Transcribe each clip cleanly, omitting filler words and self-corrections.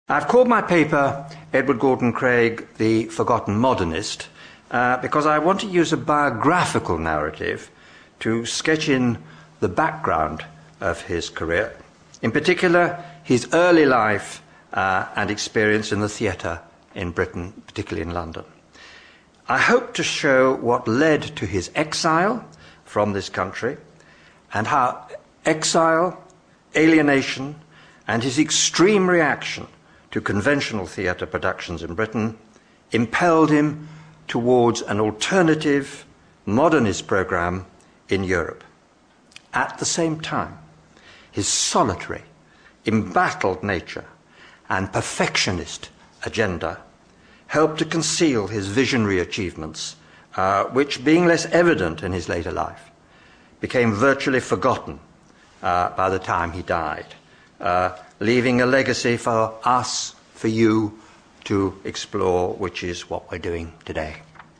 I've called my paper Edward Gordon Craig, the Forgotten Modernist, because I want to use a biographical narrative to sketch in the background of his career, in particular his early life and experience in the theatre in Britain, particularly in London. I hope to show what led to his exile from this country and how exile, alienation, and his extreme reaction to conventional theatre productions in Britain impelled him towards an alternative modernist programme in Europe. At the same time, his solitary, embattled nature and perfectionist agenda helped to conceal his visionary achievements, which, being less evident in his later life, became virtually forgotten by the time he died, leaving a legacy for us, for you, to explore, which is what we're doing today.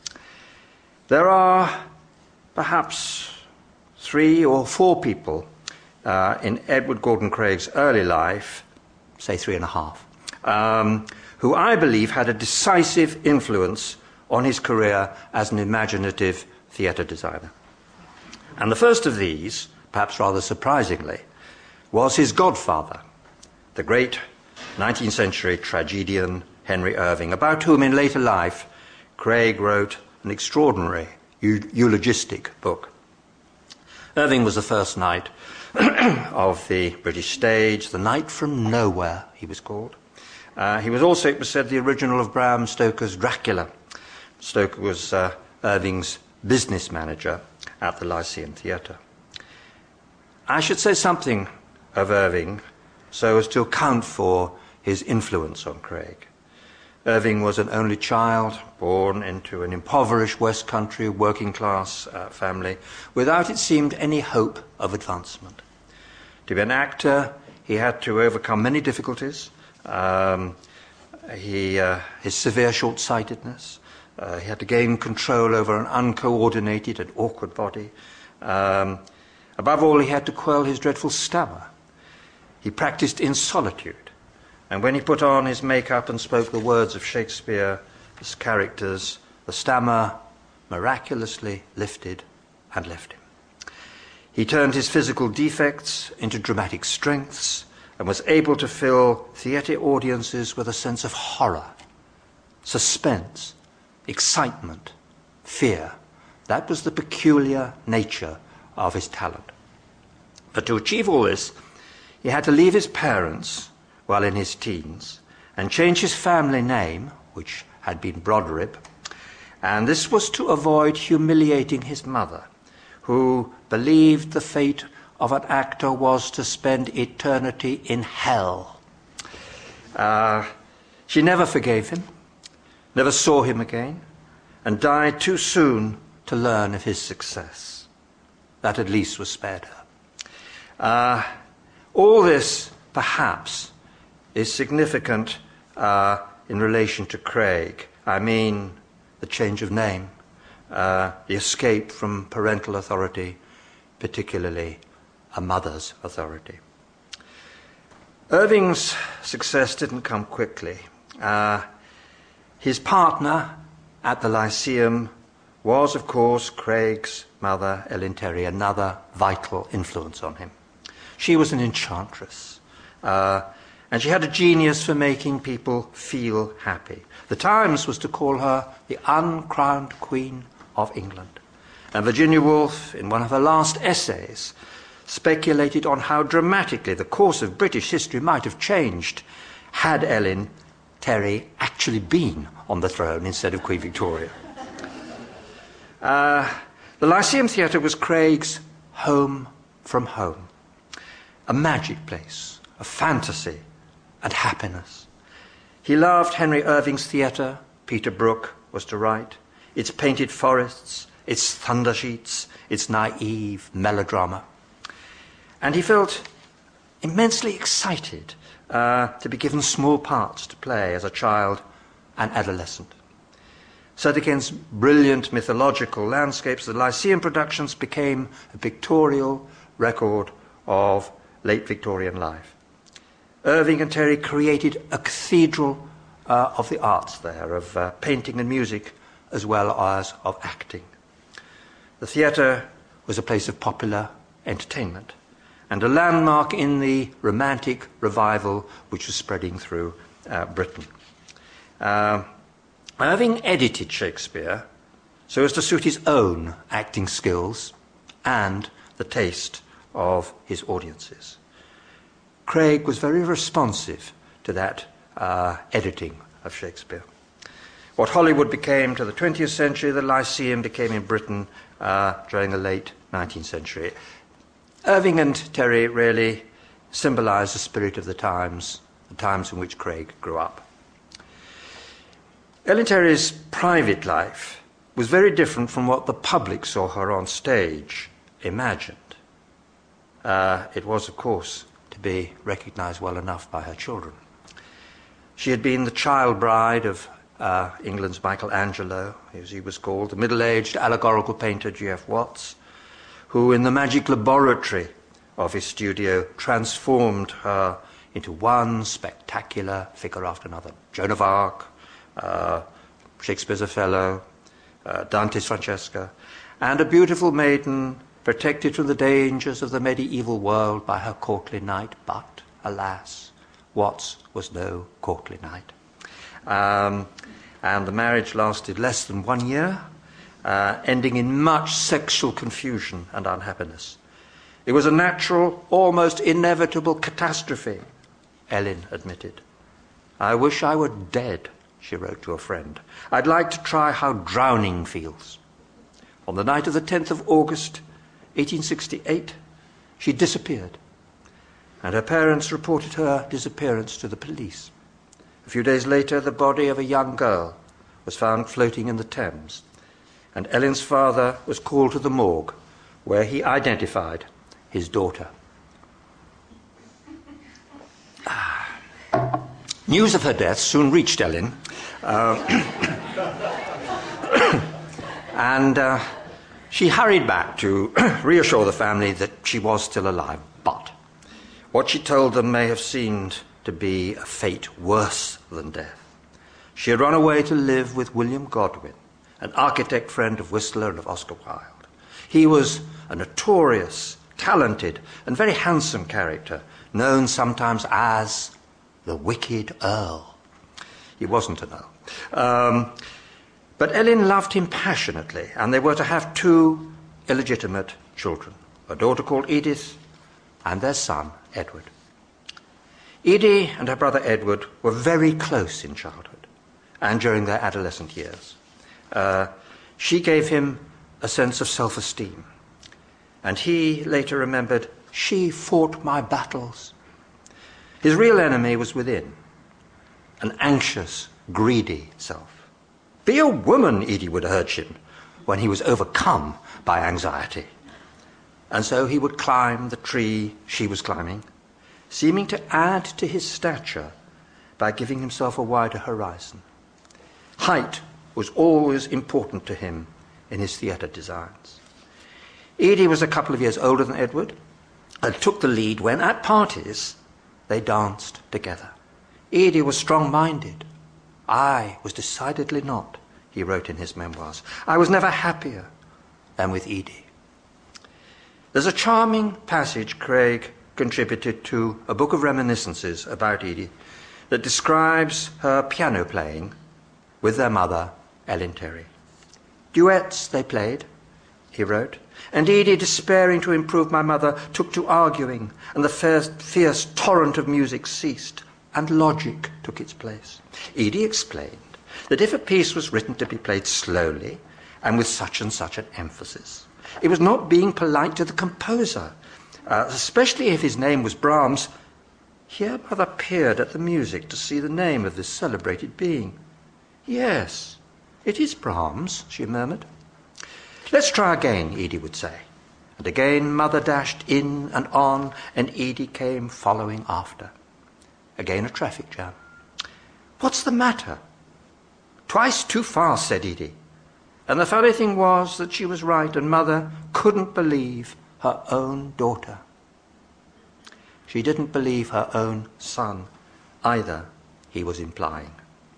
There are perhaps 3 or 4 people in Edward Gordon Craig's early life, say 3.5, who I believe had a decisive influence on his career as an imaginative theatre designer. And the first of these, perhaps rather surprisingly, was his godfather, the great 19th century tragedian Henry Irving, about whom in later life Craig wrote an extraordinary eulogistic book. Irving was the first knight of the British stage, the Knight from Nowhere, he was called. He was also, it was said, the original of Bram Stoker's Dracula. Stoker was Irving's business manager at the Lyceum Theatre. I should say something of Irving so as to account for his influence on Craig. Irving was an only child, born into an impoverished West Country working-class family, without, it seemed, any hope of advancement. To be an actor, he had to overcome many difficulties. His severe short-sightedness. He had to gain control over an uncoordinated and awkward body. Above all, he had to quell his dreadful stammer. He practiced in solitude, and when he put on his makeup and spoke the words of Shakespeare, his characters, the stammer miraculously lifted and left him. He turned his physical defects into dramatic strengths and was able to fill theatre audiences with a sense of horror, suspense, excitement, fear. That was the peculiar nature of his talent. But to achieve all this, he had to leave his parents while in his teens and change his family name, which had been Broderick, and this was to avoid humiliating his mother, who believed the fate of an actor was to spend eternity in hell. She never forgave him, never saw him again, and died too soon to learn of his success. That at least was spared her. All this, perhaps, is significant in relation to Craig. I mean, the change of name, the escape from parental authority, particularly a mother's authority. Irving's success didn't come quickly. His partner at the Lyceum was, of course, Craig's mother, Ellen Terry, another vital influence on him. She was an enchantress, and she had a genius for making people feel happy. The Times was to call her the uncrowned Queen of England. And Virginia Woolf, in one of her last essays, speculated on how dramatically the course of British history might have changed had Ellen Terry actually been on the throne instead of Queen Victoria. The Lyceum Theatre was Craig's home from home, a magic place, a fantasy and happiness. He loved Henry Irving's theatre, Peter Brook was to write, its painted forests, its thunder sheets, its naive melodrama. And he felt immensely excited to be given small parts to play as a child and adolescent. Set against brilliant mythological landscapes, the Lyceum productions became a pictorial record of late Victorian life. Irving and Terry created a cathedral of the arts there, of painting and music, as well as of acting. The theatre was a place of popular entertainment and a landmark in the romantic revival which was spreading through Britain. Irving edited Shakespeare so as to suit his own acting skills and the taste of his audiences. Craig was very responsive to that editing of Shakespeare. What Hollywood became to the 20th century, the Lyceum became in Britain during the late 19th century. Irving and Terry really symbolize the spirit of the times in which Craig grew up. Ellen Terry's private life was very different from what the public saw her on stage imagined. It was, of course, to be recognized well enough by her children. She had been the child bride of England's Michelangelo, as he was called, the middle-aged allegorical painter G.F. Watts, who in the magic laboratory of his studio transformed her into one spectacular figure after another. Joan of Arc, Shakespeare's Othello, Dante's Francesca, and a beautiful maiden protected from the dangers of the medieval world by her courtly knight. But, alas, Watts was no courtly knight. And the marriage lasted less than 1 year, ending in much sexual confusion and unhappiness. It was a natural, almost inevitable catastrophe, Ellen admitted. "I wish I were dead," she wrote to a friend. "I'd like to try how drowning feels." On the night of the 10th of August, 1868, she disappeared, and her parents reported her disappearance to the police. A few days later, the body of a young girl was found floating in the Thames, and Ellen's father was called to the morgue, where he identified his daughter. News of her death soon reached Ellen, and she hurried back to reassure the family that she was still alive. But what she told them may have seemed to be a fate worse than death. She had run away to live with William Godwin, an architect friend of Whistler and of Oscar Wilde. He was a notorious, talented, and very handsome character, known sometimes as the Wicked Earl. He wasn't an earl. But Ellen loved him passionately, and they were to have 2 illegitimate children, a daughter called Edith and their son, Edward. Edie and her brother Edward were very close in childhood and during their adolescent years. She gave him a sense of self-esteem, and he later remembered, "She fought my battles." His real enemy was within, an anxious, greedy self. "Be a woman," Edie would urge him when he was overcome by anxiety. And so he would climb the tree she was climbing, seeming to add to his stature by giving himself a wider horizon. Height was always important to him in his theatre designs. Edie was a couple of years older than Edward and took the lead when, at parties, they danced together. Edie was strong-minded. I was decidedly not, he wrote in his memoirs. I was never happier than with Edie. There's a charming passage Craig contributed to a book of reminiscences about Edie that describes her piano playing with their mother, Ellen Terry. Duets they played, he wrote, and Edie, despairing to improve my mother, took to arguing, and the fierce torrent of music ceased, and logic took its place. Edie explained that if a piece was written to be played slowly and with such and such an emphasis, it was not being polite to the composer, especially if his name was Brahms. Here mother peered at the music to see the name of this celebrated being. Yes, it is Brahms, she murmured. Let's try again, Edie would say. And again mother dashed in and on, and Edie came following after. Again a traffic jam. What's the matter? Twice too fast, said Edie. And the funny thing was that she was right, and mother couldn't believe her own daughter. She didn't believe her own son either, he was implying.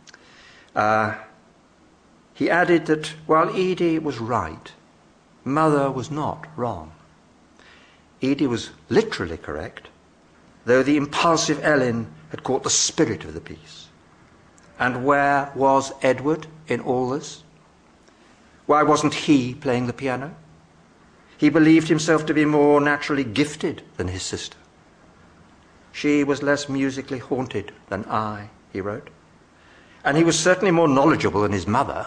He added that while Edie was right, Mother was not wrong. Edie was literally correct, though the impulsive Ellen had caught the spirit of the piece. And where was Edward in all this? Why wasn't he playing the piano? He believed himself to be more naturally gifted than his sister. She was less musically haunted than I, he wrote, and he was certainly more knowledgeable than his mother.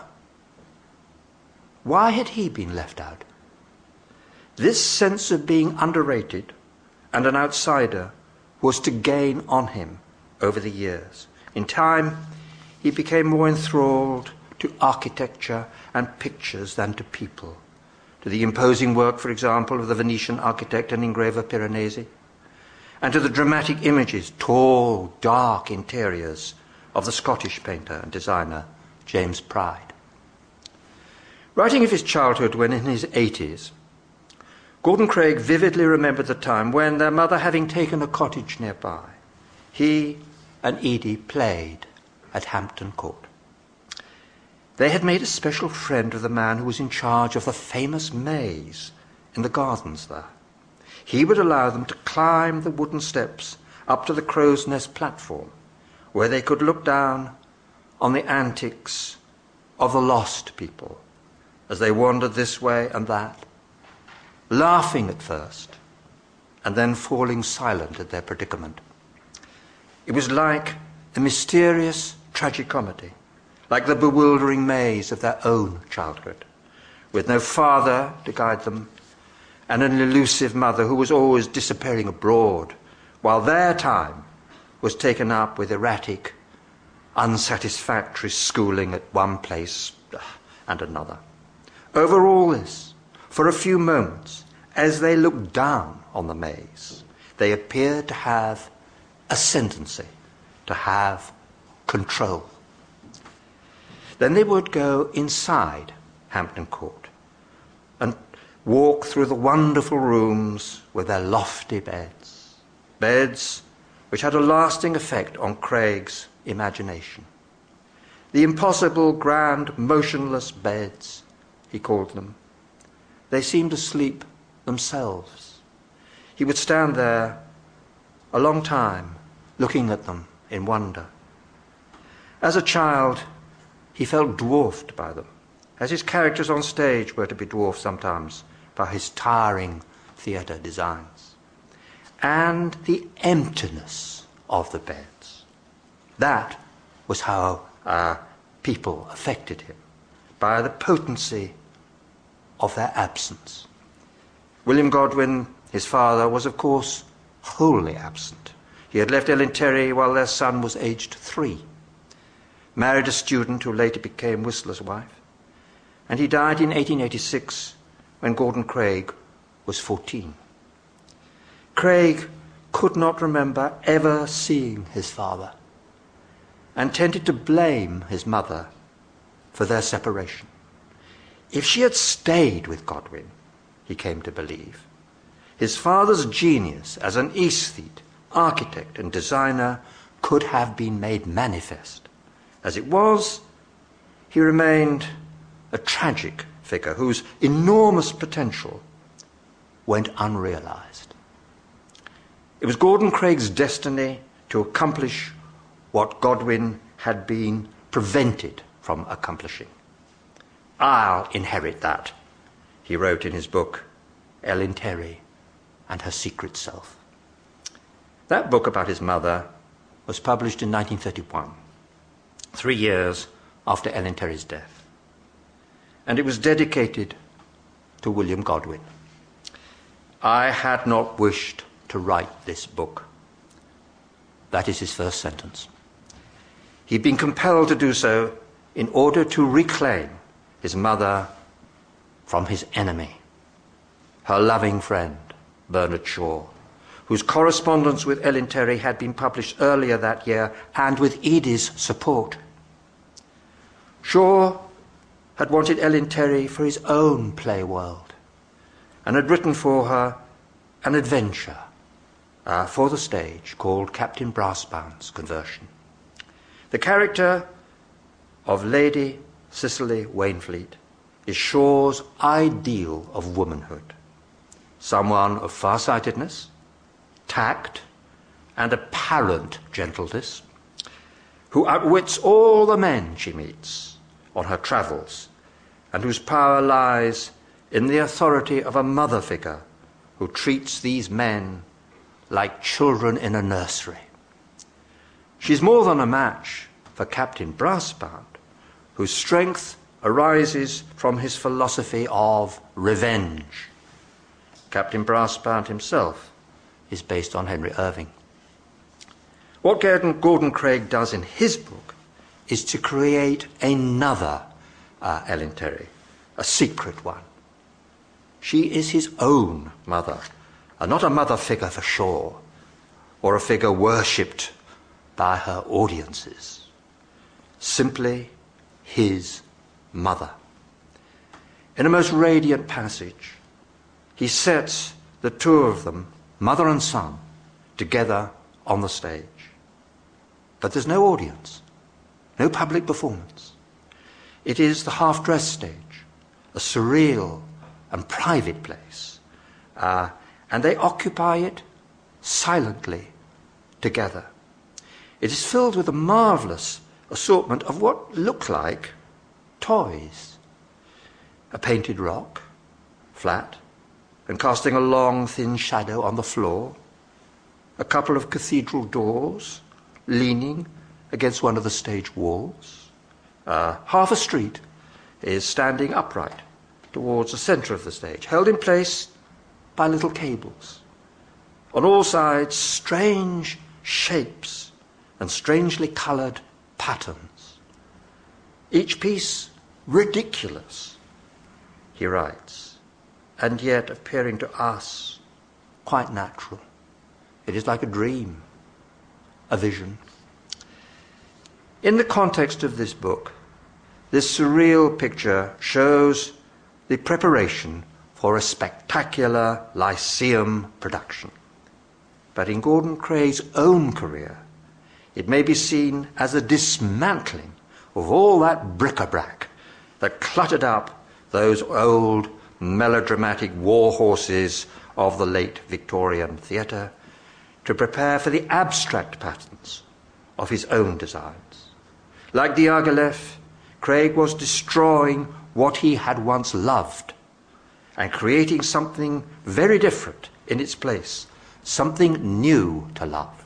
Why had he been left out? This sense of being underrated and an outsider was to gain on him over the years. In time, he became more enthralled to architecture and pictures than to people, to the imposing work, for example, of the Venetian architect and engraver Piranesi, and to the dramatic images, tall, dark interiors of the Scottish painter and designer James Pride. Writing of his childhood when in his 80s, Gordon Craig vividly remembered the time when, their mother having taken a cottage nearby, he and Edie played at Hampton Court. They had made a special friend of the man who was in charge of the famous maze in the gardens there. He would allow them to climb the wooden steps up to the Crow's Nest platform, where they could look down on the antics of the lost people as they wandered this way and that, laughing at first, and then falling silent at their predicament. It was like a mysterious tragicomedy, like the bewildering maze of their own childhood, with no father to guide them, and an elusive mother who was always disappearing abroad, while their time was taken up with erratic, unsatisfactory schooling at one place and another. Over all this, for a few moments, as they looked down on the maze, they appeared to have ascendancy, to have control. Then they would go inside Hampton Court and walk through the wonderful rooms with their lofty beds which had a lasting effect on Craig's imagination. The impossible, grand, motionless beds, he called them. They seemed asleep themselves. He would stand there a long time, looking at them in wonder. As a child, he felt dwarfed by them, as his characters on stage were to be dwarfed sometimes by his tiring theatre designs. And the emptiness of the beds. That was how people affected him, by the potency of their absence. William Godwin, his father, was of course wholly absent. He had left Ellen Terry while their son was aged 3, married a student who later became Whistler's wife, and he died in 1886 when Gordon Craig was 14. Craig could not remember ever seeing his father and tended to blame his mother for their separation. If she had stayed with Godwin, he came to believe, his father's genius as an aesthete, architect and designer could have been made manifest. As it was, he remained a tragic figure whose enormous potential went unrealized. It was Gordon Craig's destiny to accomplish what Godwin had been prevented from accomplishing. "I'll inherit that," he wrote in his book, Ellen Terry and Her Secret Self. That book about his mother was published in 1931, 3 years after Ellen Terry's death. And it was dedicated to William Godwin. "I had not wished to write this book." That is his first sentence. He'd been compelled to do so in order to reclaim his mother from his enemy, her loving friend, Bernard Shaw, whose correspondence with Ellen Terry had been published earlier that year and with Edie's support. Shaw had wanted Ellen Terry for his own play world and had written for her an adventure, for the stage called Captain Brassbound's Conversion. The character of Lady Cicely Waynflete is Shaw's ideal of womanhood, someone of farsightedness, tact, and apparent gentleness, who outwits all the men she meets on her travels, and whose power lies in the authority of a mother figure who treats these men like children in a nursery. She's more than a match for Captain Brassbound, whose strength arises from his philosophy of revenge. Captain Brassbound himself is based on Henry Irving. What Gordon Craig does in his book is to create another Ellen Terry, a secret one. She is his own mother, and not a mother figure for Shaw, or a figure worshipped by her audiences. Simply his mother. In a most radiant passage, he sets the two of them, mother and son, together on the stage. But there's no audience, no public performance. It is the half-dressed stage, a surreal and private place, and they occupy it silently together. It is filled with a marvellous assortment of what look like toys. A painted rock, flat, and casting a long, thin shadow on the floor. A couple of cathedral doors, leaning against one of the stage walls. Half a street is standing upright towards the centre of the stage, held in place by little cables. On all sides, strange shapes and strangely coloured patterns. Each piece ridiculous, he writes, and yet appearing to us quite natural. It is like a dream, a vision. In the context of this book, this surreal picture shows the preparation for a spectacular Lyceum production. But in Gordon Craig's own career, it may be seen as a dismantling of all that bric-a-brac that cluttered up those old melodramatic war horses of the late Victorian theatre to prepare for the abstract patterns of his own designs. Like Diaghilev, Craig was destroying what he had once loved and creating something very different in its place, something new to love.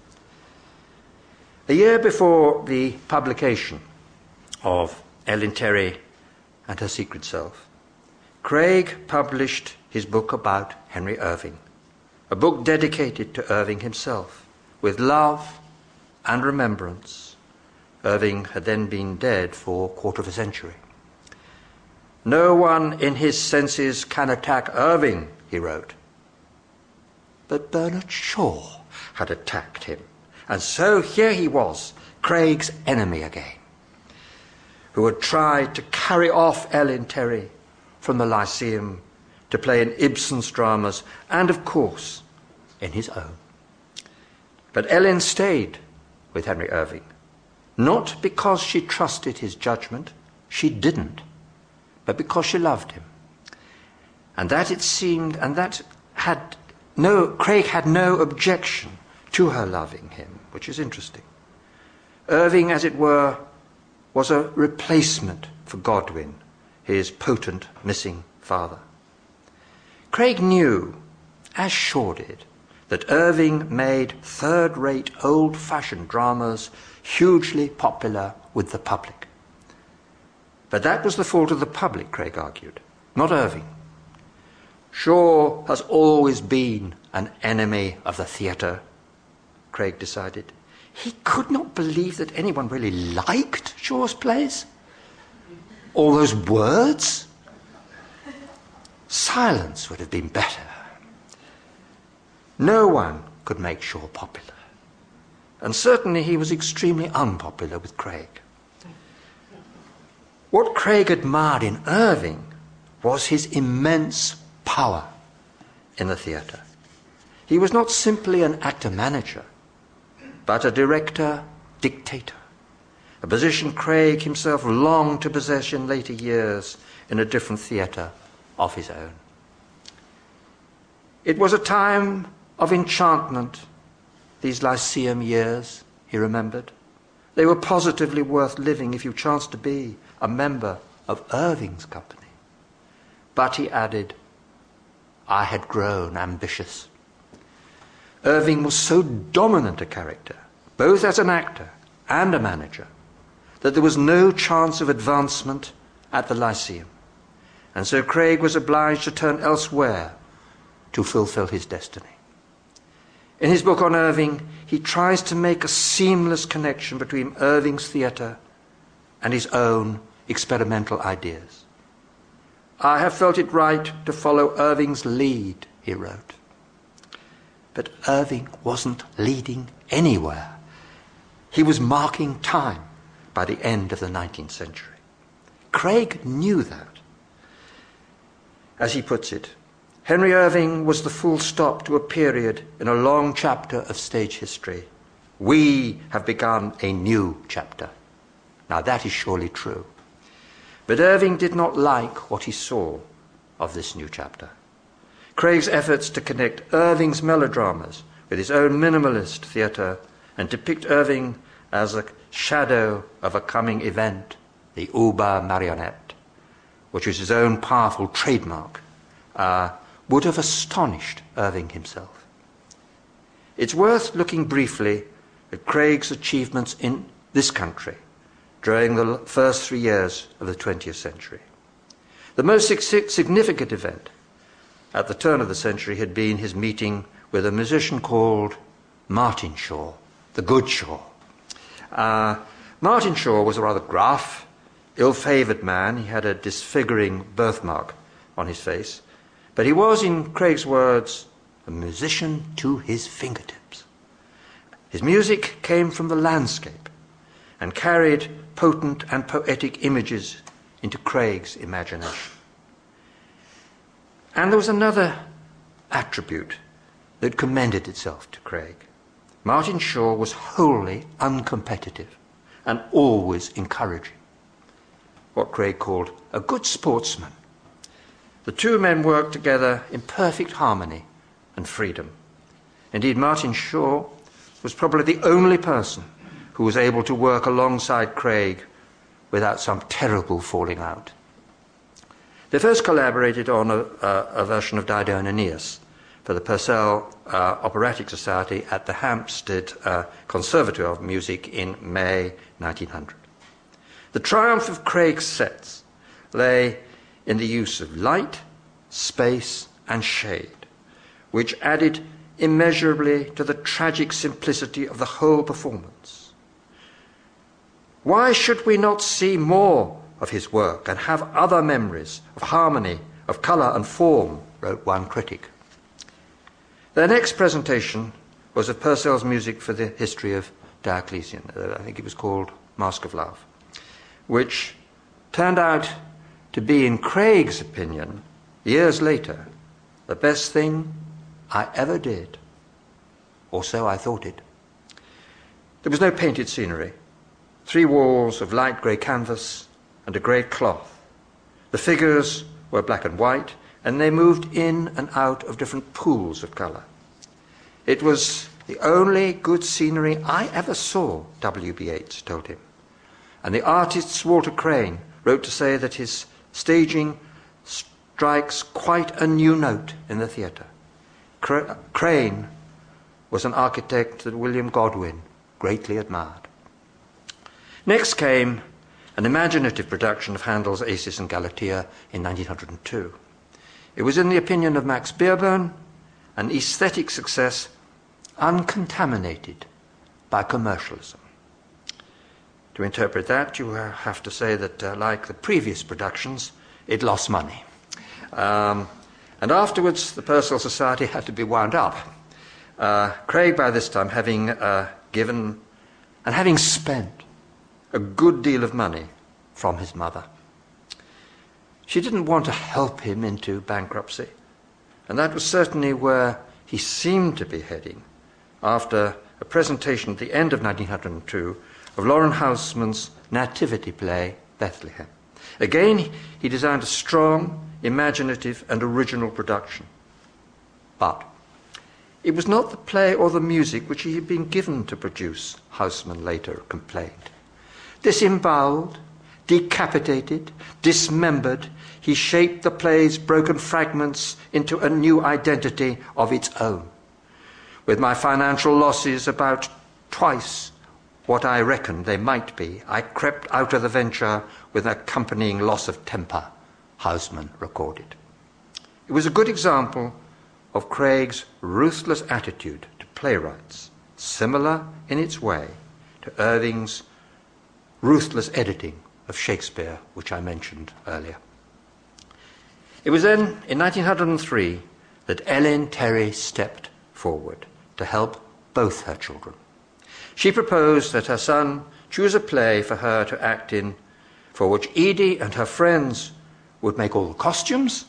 A year before the publication of Ellen Terry and Her Secret Self, Craig published his book about Henry Irving, a book dedicated to Irving himself, with love and remembrance. Irving had then been dead for a quarter of a century. "No one in his senses can attack Irving," he wrote. But Bernard Shaw had attacked him, and so here he was, Craig's enemy again, who had tried to carry off Ellen Terry from the Lyceum to play in Ibsen's dramas, and of course in his own. But Ellen stayed with Henry Irving, not because she trusted his judgment, she didn't, but because she loved him. And that it seemed, and that Craig had no objection to her loving him, which is interesting. Irving, as it were, was a replacement for Godwin, his potent missing father. Craig knew, as Shaw did, that Irving made third-rate old-fashioned dramas hugely popular with the public. But that was the fault of the public, Craig argued, not Irving. Shaw has always been an enemy of the theatre, Craig decided. He could not believe that anyone really liked Shaw's plays. All those words? Silence would have been better. No one could make Shaw popular. And certainly he was extremely unpopular with Craig. What Craig admired in Irving was his immense power in the theatre. He was not simply an actor-manager, but a director-dictator, a position Craig himself longed to possess in later years in a different theatre of his own. It was a time of enchantment, these Lyceum years, he remembered. They were positively worth living if you chanced to be a member of Irving's company. But he added, I had grown ambitious. Irving was so dominant a character, both as an actor and a manager, that there was no chance of advancement at the Lyceum. And so Craig was obliged to turn elsewhere to fulfill his destiny. In his book on Irving, he tries to make a seamless connection between Irving's theatre and his own experimental ideas. I have felt it right to follow Irving's lead, he wrote. But Irving wasn't leading anywhere. He was marking time by the end of the 19th century. Craig knew that. As he puts it, Henry Irving was the full stop to a period in a long chapter of stage history. We have begun a new chapter. Now that is surely true. But Irving did not like what he saw of this new chapter. Craig's efforts to connect Irving's melodramas with his own minimalist theatre and depict Irving as a shadow of a coming event, the Uber marionette, which was his own powerful trademark, would have astonished Irving himself. It's worth looking briefly at Craig's achievements in this country during the first 3 years of the 20th century. The most significant event at the turn of the century had been his meeting with a musician called Martin Shaw, the Good Shaw. Martin Shaw was a rather gruff, ill-favoured man. He had a disfiguring birthmark on his face, but he was, in Craig's words, a musician to his fingertips. His music came from the landscape and carried potent and poetic images into Craig's imagination. And there was another attribute that commended itself to Craig. Martin Shaw was wholly uncompetitive and always encouraging, what Craig called a good sportsman. The two men worked together in perfect harmony and freedom. Indeed, Martin Shaw was probably the only person who was able to work alongside Craig without some terrible falling out. They first collaborated on a version of Dido and Aeneas for the Purcell Operatic Society at the Hampstead Conservatory of Music in May 1900. The triumph of Craig's sets lay in the use of light, space, and shade, which added immeasurably to the tragic simplicity of the whole performance. Why should we not see more of his work and have other memories of harmony, of colour and form, wrote one critic. Their next presentation was of Purcell's music for the history of Diocletian. I think it was called Mask of Love, which turned out to be, in Craig's opinion, years later, the best thing I ever did, or so I thought it. There was no painted scenery, 3 walls of light grey canvas and a grey cloth. The figures were black and white, and they moved in and out of different pools of colour. It was the only good scenery I ever saw, W.B. Yeats told him. And the artist Walter Crane wrote to say that his staging strikes quite a new note in the theatre. Crane was an architect that William Godwin greatly admired. Next came an imaginative production of Handel's Acis and Galatea in 1902. It was, in the opinion of Max Beerbohm, an aesthetic success uncontaminated by commercialism. To interpret that, you have to say that, like the previous productions, it lost money. And afterwards, the Purcell Society had to be wound up. Craig, by this time, having given and having spent a good deal of money from his mother. She didn't want to help him into bankruptcy, and that was certainly where he seemed to be heading after a presentation at the end of 1902 of Lauren Houseman's nativity play, Bethlehem. Again, he designed a strong, imaginative and original production. But it was not the play or the music which he had been given to produce, Houseman later complained. Disemboweled, decapitated, dismembered, he shaped the play's broken fragments into a new identity of its own. With my financial losses about twice what I reckoned they might be, I crept out of the venture with an accompanying loss of temper, Houseman recorded. It was a good example of Craig's ruthless attitude to playwrights, similar in its way to Irving's ruthless editing of Shakespeare, which I mentioned earlier. It was then, in 1903, that Ellen Terry stepped forward to help both her children. She proposed that her son choose a play for her to act in, for which Edie and her friends would make all the costumes,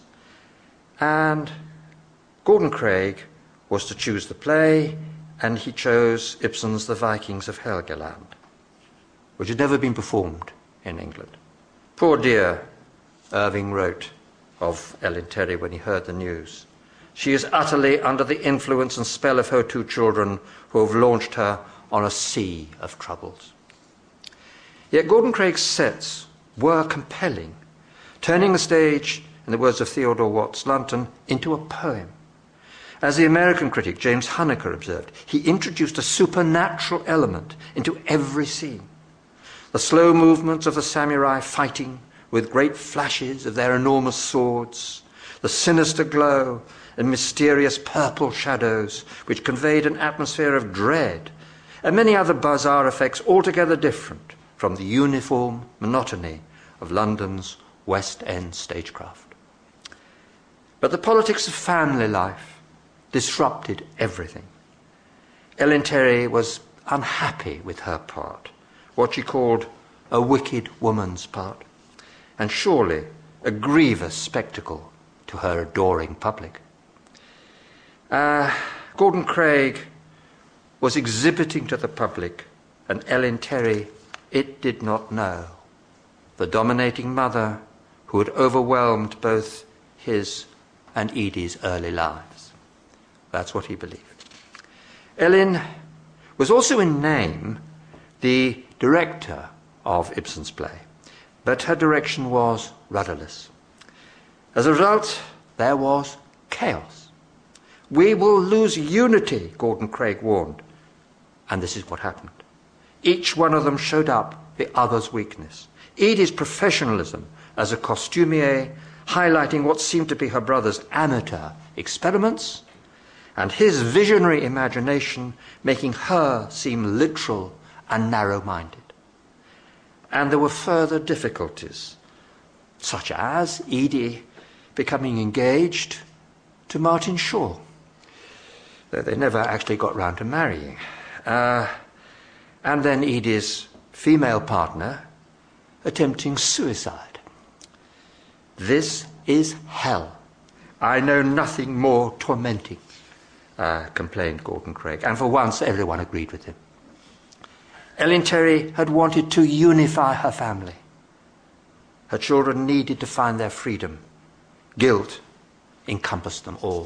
and Gordon Craig was to choose the play, and he chose Ibsen's The Vikings of Helgeland, which had never been performed in England. Poor dear, Irving wrote of Ellen Terry when he heard the news. She is utterly under the influence and spell of her two children who have launched her on a sea of troubles. Yet Gordon Craig's sets were compelling, turning the stage, in the words of Theodore Watts Lunton, into a poem. As the American critic James Huneker observed, he introduced a supernatural element into every scene. The slow movements of the samurai fighting with great flashes of their enormous swords, the sinister glow and mysterious purple shadows which conveyed an atmosphere of dread, and many other bizarre effects altogether different from the uniform monotony of London's West End stagecraft. But the politics of family life disrupted everything. Ellen Terry was unhappy with her part, what she called a wicked woman's part, and surely a grievous spectacle to her adoring public. Gordon Craig was exhibiting to the public an Ellen Terry it did not know, the dominating mother who had overwhelmed both his and Edie's early lives. That's what he believed. Ellen was also in name the director of Ibsen's play, but her direction was rudderless. As a result, there was chaos. We will lose unity, Gordon Craig warned. And this is what happened. Each one of them showed up the other's weakness. Edie's professionalism as a costumier, highlighting what seemed to be her brother's amateur experiments, and his visionary imagination making her seem literal and narrow-minded. And there were further difficulties, such as Edie becoming engaged to Martin Shaw, though they never actually got round to marrying. And then Edie's female partner attempting suicide. This is hell. I know nothing more tormenting, complained Gordon Craig, and for once everyone agreed with him. Ellen Terry had wanted to unify her family. Her children needed to find their freedom. Guilt encompassed them all.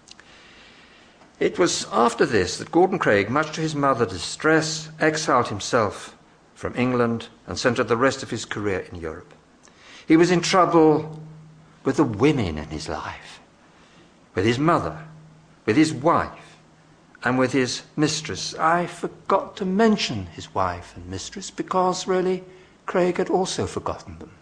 It was after this that Gordon Craig, much to his mother's distress, exiled himself from England and centred the rest of his career in Europe. He was in trouble with the women in his life, with his mother, with his wife, and with his mistress. I forgot to mention his wife and mistress because, really, Craig had also forgotten them.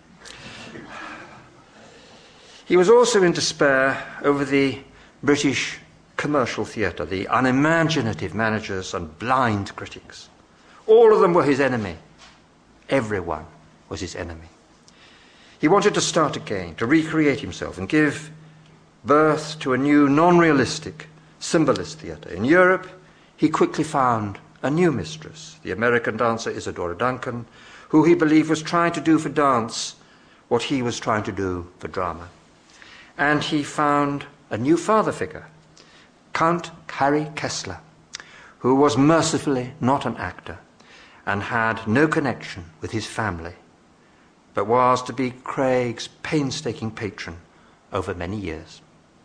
He was also in despair over the British commercial theatre, the unimaginative managers and blind critics. All of them were his enemy. Everyone was his enemy. He wanted to start again, to recreate himself and give birth to a new non-realistic symbolist theatre. In Europe, he quickly found a new mistress, the American dancer Isadora Duncan, who he believed was trying to do for dance what he was trying to do for drama. And he found a new father figure, Count Harry Kessler, who was mercifully not an actor and had no connection with his family, but was to be Craig's painstaking patron over many years.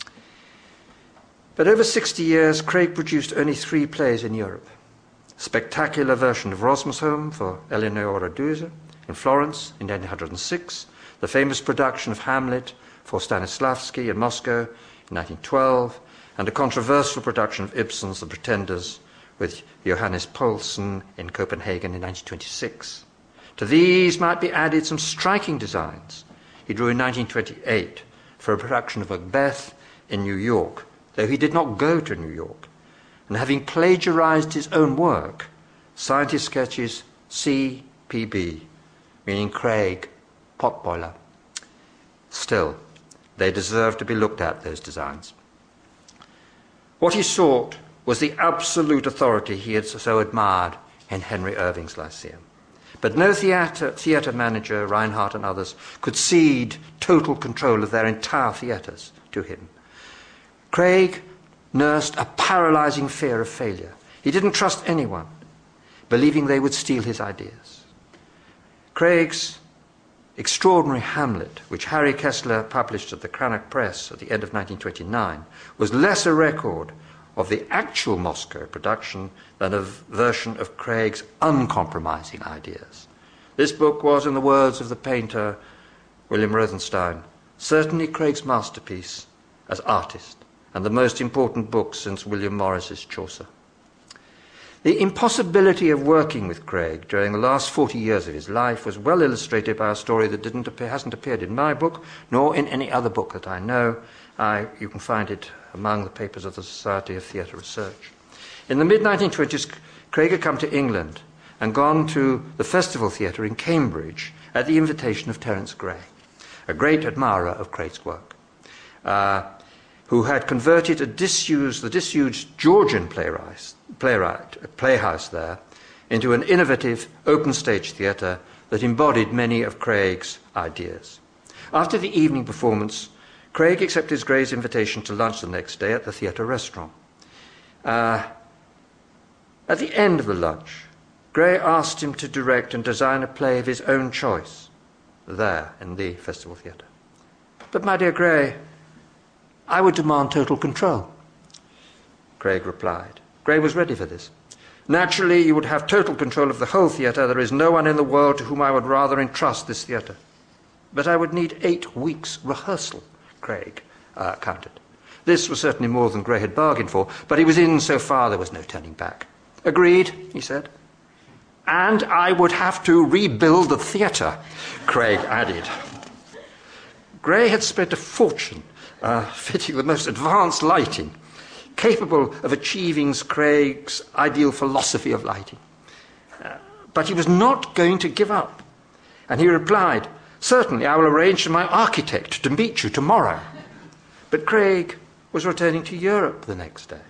But over 60 years, Craig produced only 3 plays in Europe. A spectacular version of Rosmersholm for Eleonora Duse in Florence in 1906, the famous production of Hamlet for Stanislavski in Moscow in 1912, and a controversial production of Ibsen's The Pretenders with Johannes Poulsen in Copenhagen in 1926. To these might be added some striking designs he drew in 1928 for a production of Macbeth in New York, though he did not go to New York, and having plagiarized his own work, signed his sketches C.P.B., meaning Craig Potboiler. Still, they deserve to be looked at, those designs. What he sought was the absolute authority he had so admired in Henry Irving's Lyceum. But no theatre manager, Reinhardt and others, could cede total control of their entire theatres to him. Craig nursed a paralyzing fear of failure. He didn't trust anyone, believing they would steal his ideas. Craig's extraordinary Hamlet, which Harry Kessler published at the Cranach Press at the end of 1929, was less a record of the actual Moscow production than a version of Craig's uncompromising ideas. This book was, in the words of the painter William Rothenstein, certainly Craig's masterpiece as artist, and the most important book since William Morris's Chaucer. The impossibility of working with Craig during the last 40 years of his life was well illustrated by a story that hasn't appeared in my book, nor in any other book that I know. You can find it among the papers of the Society of Theatre Research. In the mid-1920s, Craig had come to England and gone to the Festival Theatre in Cambridge at the invitation of Terence Gray, a great admirer of Craig's work, who had converted the disused Georgian playhouse there into an innovative open-stage theatre that embodied many of Craig's ideas. After the evening performance, Craig accepted Gray's invitation to lunch the next day at the theatre restaurant. At the end of the lunch, Gray asked him to direct and design a play of his own choice there in the Festival Theatre. "But, my dear Gray, I would demand total control," Craig replied. Gray was ready for this. "Naturally, you would have total control of the whole theatre. There is no one in the world to whom I would rather entrust this theatre." "But I would need 8 weeks' rehearsal," Craig countered. This was certainly more than Gray had bargained for, but he was in so far there was no turning back. "Agreed," he said. "And I would have to rebuild the theatre," Craig added. Gray had spent a fortune fitting the most advanced lighting, capable of achieving Craig's ideal philosophy of lighting. But he was not going to give up. And he replied, "Certainly, I will arrange for my architect to meet you tomorrow." But Craig was returning to Europe the next day.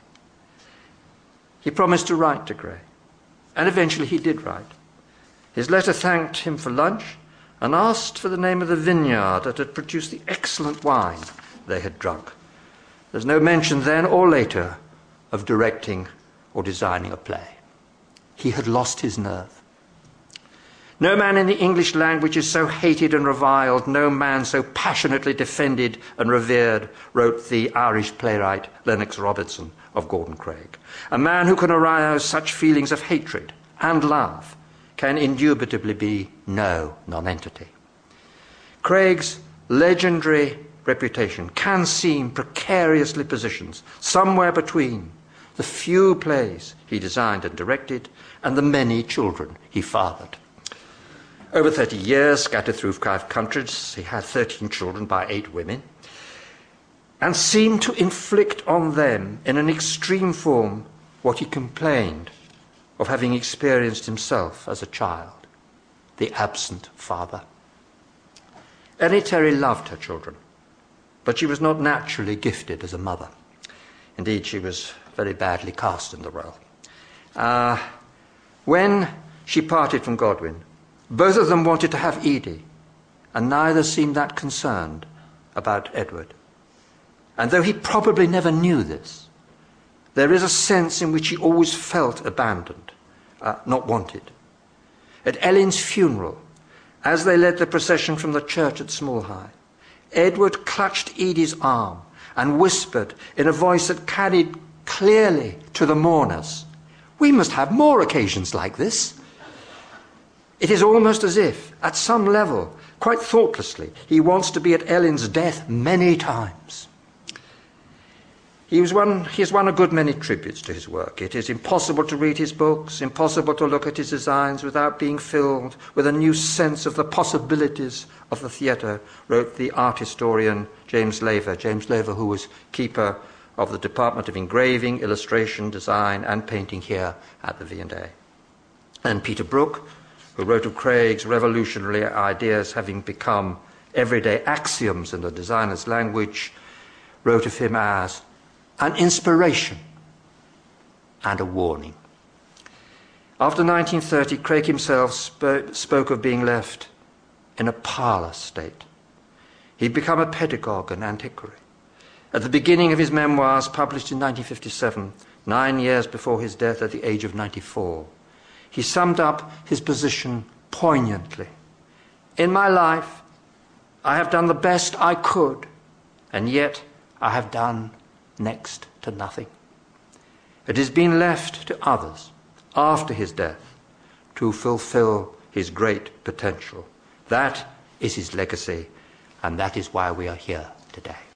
He promised to write to Gray, and eventually he did write. His letter thanked him for lunch and asked for the name of the vineyard that had produced the excellent wine they had drunk. There's no mention then or later of directing or designing a play. He had lost his nerve. "No man in the English language is so hated and reviled, no man so passionately defended and revered," wrote the Irish playwright Lennox Robertson of Gordon Craig. "A man who can arouse such feelings of hatred and love can indubitably be no nonentity." Craig's legendary reputation can seem precariously positioned somewhere between the few plays he designed and directed and the many children he fathered. Over 30 years, scattered through 5 countries, he had 13 children by 8 women, and seemed to inflict on them in an extreme form what he complained of having experienced himself as a child, the absent father. Ellie Terry loved her children, but she was not naturally gifted as a mother. Indeed, she was very badly cast in the role. When she parted from Godwin, both of them wanted to have Edie, and neither seemed that concerned about Edward. And though he probably never knew this, there is a sense in which he always felt abandoned, not wanted. At Ellen's funeral, as they led the procession from the church at Smallhigh, Edward clutched Edie's arm and whispered in a voice that carried clearly to the mourners, "We must have more occasions like this." It is almost as if, at some level, quite thoughtlessly, he wants to be at Ellen's death many times. He has won a good many tributes to his work. It is impossible to read his books, impossible to look at his designs without being filled with a new sense of the possibilities of the theatre, wrote the art historian James Laver, who was keeper of the Department of Engraving, Illustration, Design and Painting here at the V&A. And Peter Brook, who wrote of Craig's revolutionary ideas having become everyday axioms in the designer's language, wrote of him as an inspiration and a warning. After 1930, Craig himself spoke of being left in a parlour state. He'd become a pedagogue and antiquary. At the beginning of his memoirs, published in 1957, 9 years before his death at the age of 94, he summed up his position poignantly. "In my life, I have done the best I could, and yet I have done next to nothing. It has been left to others, after his death, to fulfill his great potential. That is his legacy, and that is why we are here today."